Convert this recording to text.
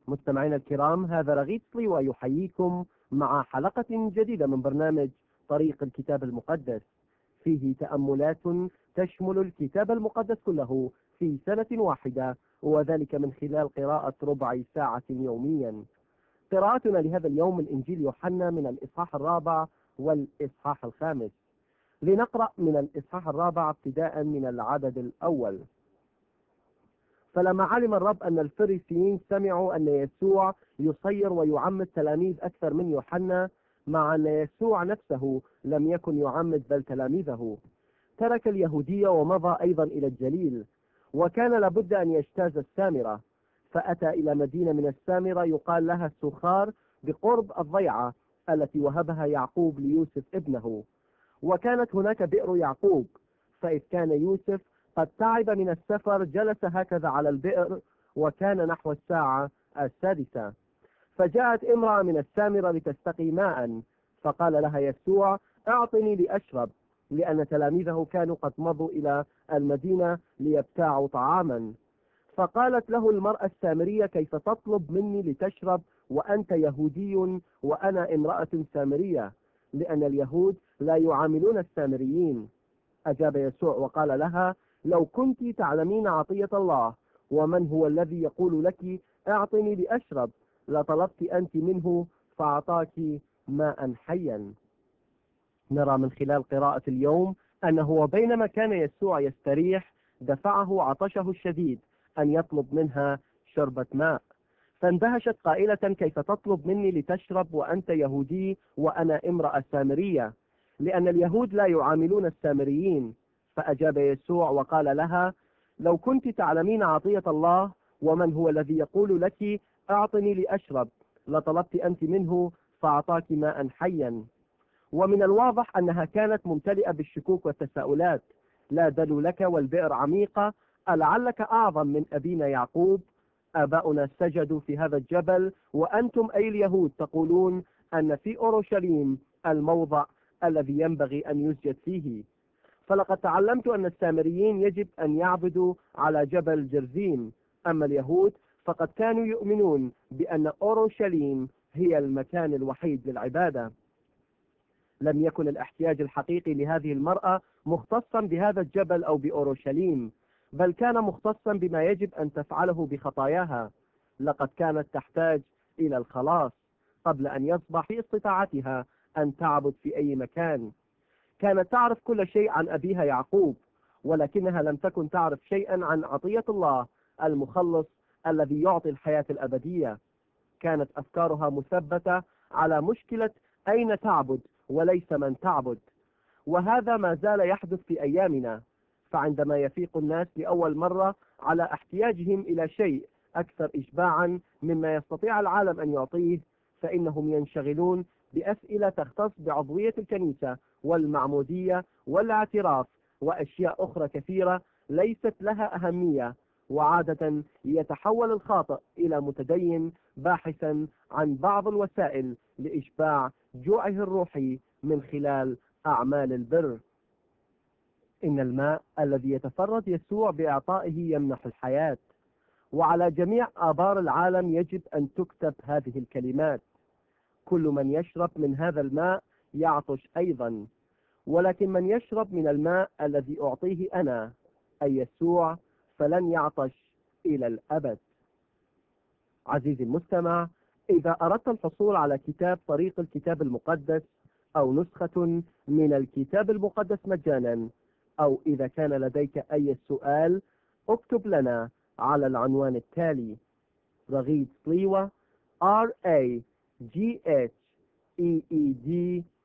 مستمعينا الكرام، هذا رغيد طلي ويحييكم مع حلقة جديدة من برنامج طريق الكتاب المقدس، فيه تأملات تشمل الكتاب المقدس كله في سنة واحدة، وذلك من خلال قراءة ربع ساعة يوميا. قراءتنا لهذا اليوم من إنجيل يوحنا من الإصحاح 4 والإصحاح 5. لنقرأ من الإصحاح 4 ابتداء من العدد الأول. فلما علم الرب أن الفريسيين سمعوا أن يسوع يصير ويعمد تلاميذ أكثر من يوحنا، مع أن يسوع نفسه لم يكن يعمد بل تلاميذه، ترك اليهودية ومضى أيضا إلى الجليل، وكان لابد أن يجتاز السامرة، فأتى إلى مدينة من السامرة يقال لها سخار بقرب الضيعة التي وهبها يعقوب ليوسف ابنه، وكانت هناك بئر يعقوب. فإذ كان يوسف قد تعب من السفر جلس هكذا على البئر، وكان نحو الساعة 6. فجاءت امرأة من السامرة لتستقي ماء، فقال لها يسوع: أعطني لأشرب، لأن تلاميذه كانوا قد مضوا إلى المدينة ليبتاعوا طعاما. فقالت له المرأة السامرية: كيف تطلب مني لتشرب وأنت يهودي وأنا امرأة سامرية؟ لأن اليهود لا يعاملون السامريين. أجاب يسوع وقال لها: لو كنت تعلمين عطية الله ومن هو الذي يقول لك أعطني لأشرب، لطلبت أنت منه فأعطاك ماء حيا. نرى من خلال قراءة اليوم أنه وبينما كان يسوع يستريح دفعه عطشه الشديد أن يطلب منها شربة ماء، فاندهشت قائلة: كيف تطلب مني لتشرب وأنت يهودي وأنا امرأة سامرية؟ لأن اليهود لا يعاملون السامريين. فأجاب يسوع وقال لها: لو كنت تعلمين عطية الله ومن هو الذي يقول لك أعطني لأشرب، لطلبت أنت منه فأعطاك ماء حيا. ومن الواضح أنها كانت ممتلئة بالشكوك والتساؤلات. لا دل لك والبئر عميقة، ألعلك أعظم من أبينا يعقوب؟ آباؤنا سجدوا في هذا الجبل، وأنتم أي اليهود تقولون أن في أورشليم الموضع الذي ينبغي أن يسجد فيه. فلقد تعلمت أن السامريين يجب أن يعبدوا على جبل جرزيم، أما اليهود فقد كانوا يؤمنون بأن أورشليم هي المكان الوحيد للعبادة. لم يكن الاحتياج الحقيقي لهذه المرأة مختصا بهذا الجبل أو بأورشليم، بل كان مختصا بما يجب أن تفعله بخطاياها. لقد كانت تحتاج إلى الخلاص قبل أن يصبح في استطاعتها أن تعبد في أي مكان. كانت تعرف كل شيء عن أبيها يعقوب، ولكنها لم تكن تعرف شيئا عن عطية الله المخلص الذي يعطي الحياة الأبدية. كانت أفكارها مثبتة على مشكلة أين تعبد وليس من تعبد، وهذا ما زال يحدث في أيامنا. فعندما يفيق الناس لأول مرة على احتياجهم إلى شيء أكثر إشباعا مما يستطيع العالم أن يعطيه، فإنهم ينشغلون بأسئلة تختص بعضوية الكنيسة والمعمودية والاعتراف وأشياء أخرى كثيرة ليست لها أهمية، وعادة يتحول الخاطئ إلى متدين باحثا عن بعض الوسائل لإشباع جوعه الروحي من خلال أعمال البر. إن الماء الذي يتفرد يسوع بإعطائه يمنح الحياة، وعلى جميع آبار العالم يجب أن تكتب هذه الكلمات: كل من يشرب من هذا الماء يعطش أيضا، ولكن من يشرب من الماء الذي أعطيه أنا، أي يسوع، فلن يعطش إلى الأبد. عزيزي المستمع، إذا أردت الحصول على كتاب طريق الكتاب المقدس أو نسخة من الكتاب المقدس مجانا، أو إذا كان لديك أي سؤال، اكتب لنا على العنوان التالي: رغيد طليوة، RAGHEED